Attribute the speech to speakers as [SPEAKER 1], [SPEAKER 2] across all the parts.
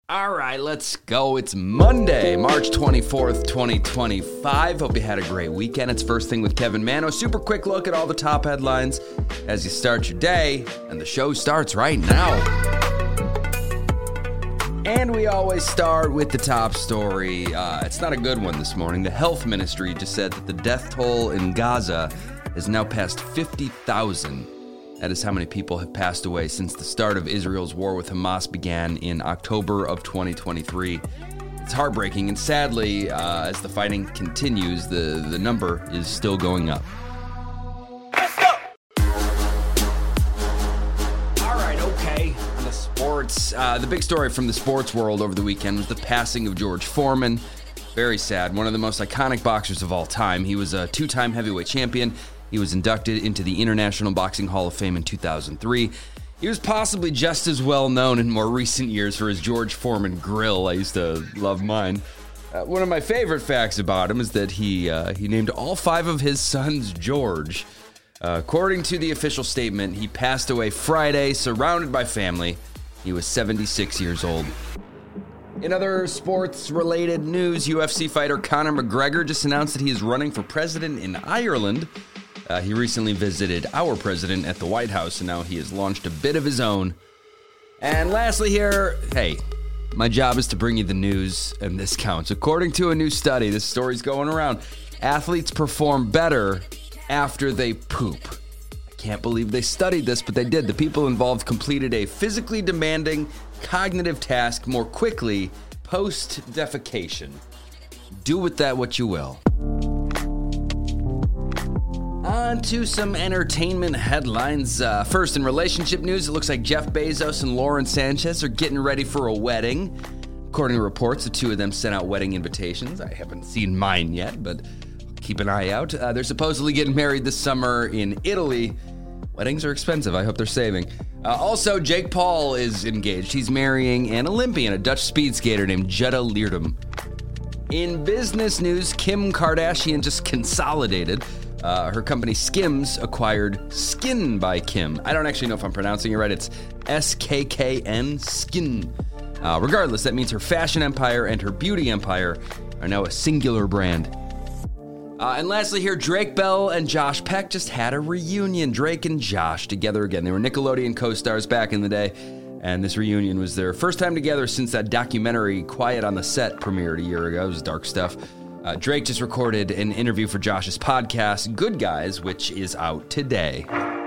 [SPEAKER 1] All right, let's go. It's Monday, March 24th, 2025. Hope you had a great weekend. It's First Thing with Kevin Mano. Super quick look at all the top headlines as you start your day, and the show starts right now. And we always start with the top story. It's not a good one this morning. The health ministry just said that the death toll in Gaza is now past 50,000. That is how many people have passed away since the start of Israel's war with Hamas began in October of 2023. It's heartbreaking, and sadly, as the fighting continues, the number is still going up. Let's go! All right, okay. On the sports, the big story from the sports world over the weekend was the passing of George Foreman. Very sad. One of the most iconic boxers of all time. He was a two-time heavyweight champion. He was inducted into the International Boxing Hall of Fame in 2003. He was possibly just as well known in more recent years for his George Foreman grill. I used to love mine. One of my favorite facts about him is that he named all 5 of his sons George. According to the official statement, he passed away Friday, surrounded by family. He was 76 years old. In other sports-related news, UFC fighter Conor McGregor just announced that he is running for president in Ireland. He recently visited our president at the White House, and now he has launched a bit of his own. And lastly here, hey, my job is to bring you the news, and this counts. According to a new study, this story's going around, athletes perform better after they poop. I can't believe they studied this, but they did. The people involved completed a physically demanding cognitive task more quickly post-defecation. Do with that what you will. On to some entertainment headlines. First, in relationship news, it looks like Jeff Bezos and Lauren Sanchez are getting ready for a wedding. According to reports, the two of them sent out wedding invitations. I haven't seen mine yet, but keep an eye out. They're supposedly getting married this summer in Italy. Weddings are expensive. I hope they're saving. Also, Jake Paul is engaged. He's marrying an Olympian, a Dutch speed skater named Jutta Leerdam. In business news, Kim Kardashian just consolidated. Her company Skims acquired Skin by Kim. I don't actually know if I'm pronouncing it right. It's SKKN, Skin. Regardless, that means her fashion empire and her beauty empire are now a singular brand. And lastly here, Drake Bell and Josh Peck just had a reunion. Drake and Josh together again. They were Nickelodeon co-stars back in the day, and this reunion was their first time together since that documentary Quiet on the Set premiered a year ago. It was dark stuff. Drake just recorded an interview for Josh's podcast, Good Guys, which is out today.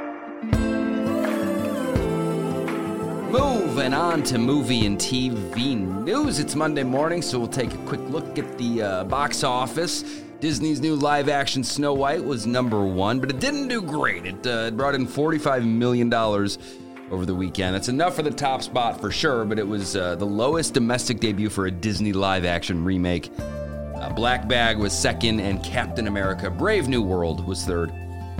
[SPEAKER 1] Moving on to movie and TV news. It's Monday morning, so we'll take a quick look at the box office. Disney's new live-action Snow White was number 1, but it didn't do great. It brought in $45 million over the weekend. That's enough for the top spot for sure, but it was the lowest domestic debut for a Disney live-action remake. Black Bag was second, and Captain America Brave New World was third.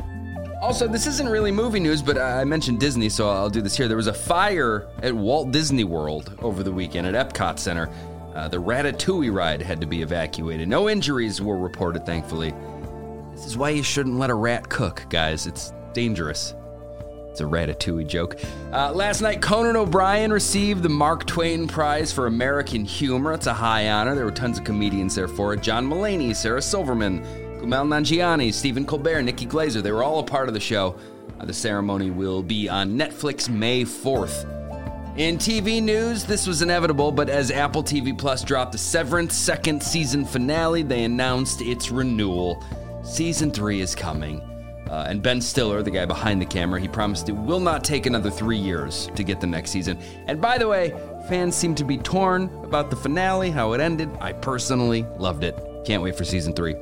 [SPEAKER 1] Also, this isn't really movie news, but I mentioned Disney, so I'll do this here. There was a fire at Walt Disney World over the weekend at Epcot Center. The Ratatouille ride had to be evacuated. No injuries were reported, thankfully. This is why you shouldn't let a rat cook, guys. It's dangerous. It's a Ratatouille joke. Last night, Conan O'Brien received the Mark Twain Prize for American Humor. It's a high honor. There were tons of comedians there for it. John Mulaney, Sarah Silverman, Kumail Nanjiani, Stephen Colbert, Nikki Glaser. They were all a part of the show. The ceremony will be on Netflix May 4th. In TV news, this was inevitable, but as Apple TV Plus dropped the Severance second season finale, they announced its renewal. Season 3 is coming. And Ben Stiller, the guy behind the camera, he promised it will not take another 3 years to get the next season. And by the way, fans seem to be torn about the finale, how it ended. I personally loved it. Can't wait for season 3.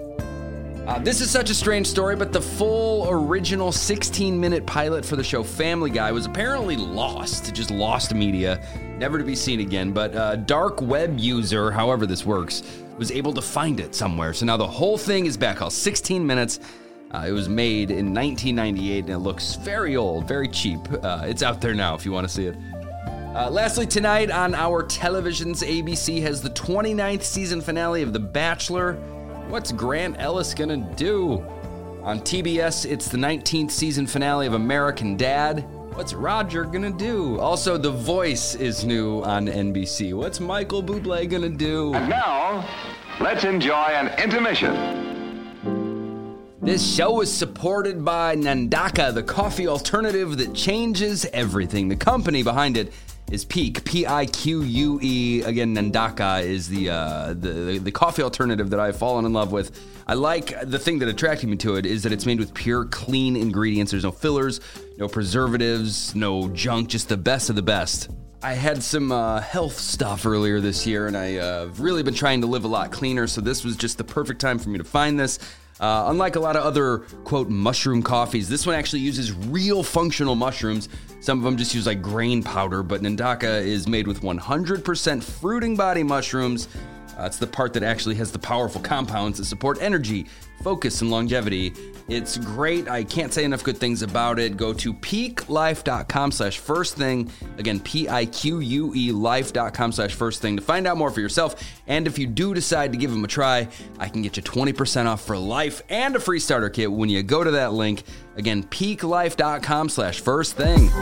[SPEAKER 1] This is such a strange story, but the full original 16-minute pilot for the show Family Guy was apparently lost. Just lost media, never to be seen again. But a dark web user, however this works, was able to find it somewhere. So now the whole thing is back, all 16 minutes. It was made in 1998, and it looks very old, very cheap. It's out there now if you want to see it. Lastly, tonight on our televisions, ABC has the 29th season finale of The Bachelor. What's Grant Ellis gonna do? On TBS, it's the 19th season finale of American Dad. What's Roger gonna do? Also, The Voice is new on NBC. What's Michael Bublé gonna do?
[SPEAKER 2] And now, let's enjoy an intermission.
[SPEAKER 1] This show is supported by Nandaka, the coffee alternative that changes everything. The company behind it is Pique, P-I-Q-U-E. Again, Nandaka is the coffee alternative that I've fallen in love with. I like the thing that attracted me to it is that it's made with pure, clean ingredients. There's no fillers, no preservatives, no junk, just the best of the best. I had some health stuff earlier this year, and I've really been trying to live a lot cleaner, so this was just the perfect time for me to find this. Unlike a lot of other, quote, mushroom coffees, this one actually uses real functional mushrooms. Some of them just use like grain powder, but Nandaka is made with 100% fruiting body mushrooms. It's the part that actually has the powerful compounds that support energy, focus, and longevity. It's great. I can't say enough good things about it. Go to piquelife.com/firstthing. Again, P-I-Q-U-E life.com/firstthing to find out more for yourself. And if you do decide to give them a try, I can get you 20% off for life and a free starter kit when you go to that link. Again, piquelife.com/firstthing.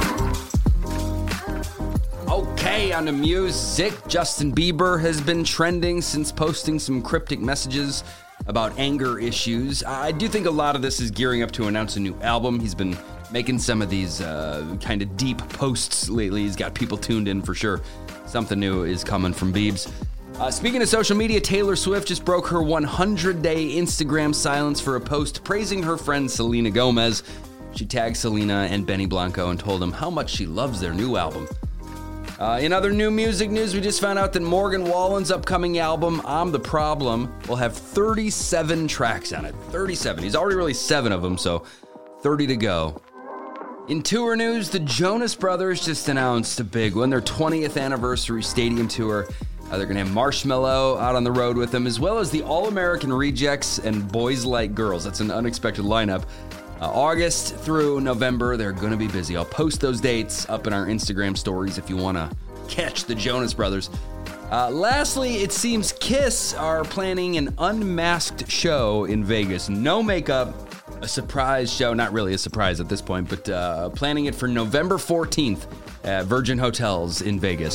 [SPEAKER 1] Okay, on to music. Justin Bieber has been trending since posting some cryptic messages about anger issues. I do think a lot of this is gearing up to announce a new album. He's been making some of these kind of deep posts lately. He's got people tuned in for sure. Something new is coming from Biebs. Speaking of social media, Taylor Swift just broke her 100-day Instagram silence for a post praising her friend Selena Gomez. She tagged Selena and Benny Blanco and told them how much she loves their new album. In other new music news, we just found out that Morgan Wallen's upcoming album, I'm the Problem, will have 37 tracks on it. 37. He's already released 7 of them, so 30 to go. In tour news, the Jonas Brothers just announced a big one, their 20th anniversary stadium tour. They're going to have Marshmello out on the road with them, as well as the All-American Rejects and Boys Like Girls. That's an unexpected lineup. August through November, they're going to be busy. I'll post those dates up in our Instagram stories if you want to catch the Jonas Brothers. Lastly, it seems Kiss are planning an unmasked show in Vegas. No makeup, a surprise show. Not really a surprise at this point, but planning it for November 14th at Virgin Hotels in Vegas.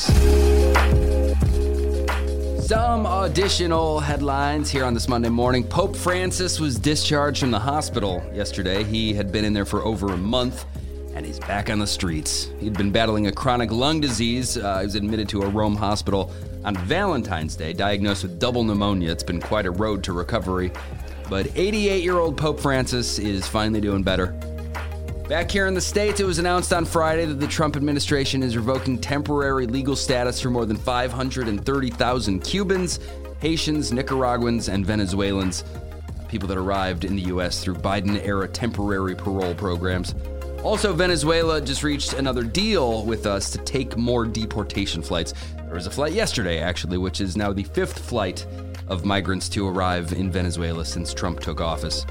[SPEAKER 1] Some additional headlines here on this Monday morning. Pope Francis was discharged from the hospital yesterday. He had been in there for over a month, and he's back on the streets. He'd been battling a chronic lung disease. He was admitted to a Rome hospital on Valentine's Day, diagnosed with double pneumonia. It's been quite a road to recovery. But 88-year-old Pope Francis is finally doing better. Back here in the States, it was announced on Friday that the Trump administration is revoking temporary legal status for more than 530,000 Cubans, Haitians, Nicaraguans, and Venezuelans, people that arrived in the U.S. through Biden-era temporary parole programs. Also, Venezuela just reached another deal with us to take more deportation flights. There was a flight yesterday, actually, which is now the 5th flight of migrants to arrive in Venezuela since Trump took office.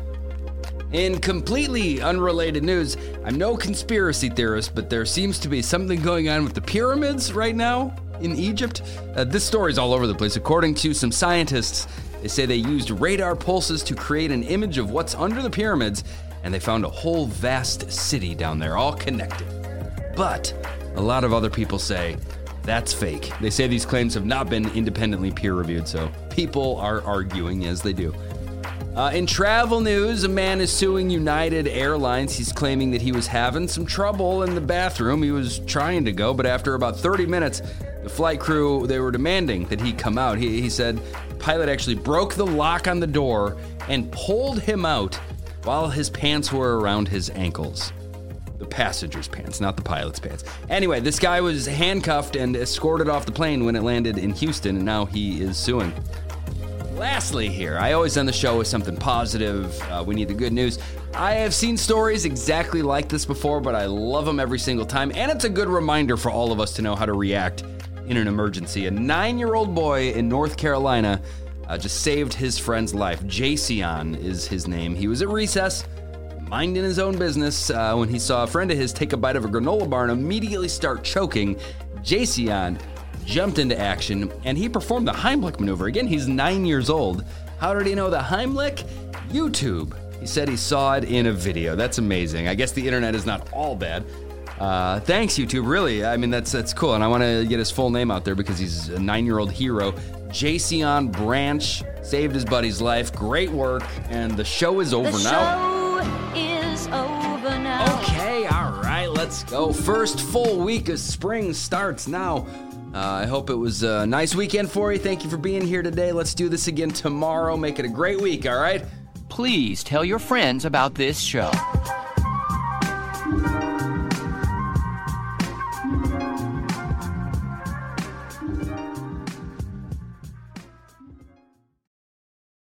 [SPEAKER 1] In completely unrelated news, I'm no conspiracy theorist, but there seems to be something going on with the pyramids right now in Egypt. This story's all over the place. According to some scientists, they say they used radar pulses to create an image of what's under the pyramids, and they found a whole vast city down there, all connected. But a lot of other people say that's fake. They say these claims have not been independently peer-reviewed, so people are arguing as they do. In travel news, a man is suing United Airlines. He's claiming that he was having some trouble in the bathroom. He was trying to go, but after about 30 minutes, the flight crew, they were demanding that he come out. He said the pilot actually broke the lock on the door and pulled him out while his pants were around his ankles. The passenger's pants, not the pilot's pants. Anyway, this guy was handcuffed and escorted off the plane when it landed in Houston, and now he is suing. Lastly here, I always end the show with something positive. We need the good news. I have seen stories exactly like this before, but I love them every single time, and it's a good reminder for all of us to know how to react in an emergency. A 9-year-old boy in North Carolina just saved his friend's life. Jason is his name. He was at recess, minding his own business, when he saw a friend of his take a bite of a granola bar and immediately start choking. Jason jumped into action, and he performed the Heimlich maneuver. Again, he's 9 years old. How did he know the Heimlich? YouTube. He said he saw it in a video. That's amazing. I guess the internet is not all bad. Thanks, YouTube. Really, I mean, that's cool. And I want to get his full name out there because he's a 9-year-old hero. Jason Branch saved his buddy's life. Great work. And the show is over now.
[SPEAKER 3] The show is over now.
[SPEAKER 1] Okay, all right, let's go. First full week of spring starts now. I hope it was a nice weekend for you. Thank you for being here today. Let's do this again tomorrow. Make it a great week, all right?
[SPEAKER 4] Please tell your friends about this show.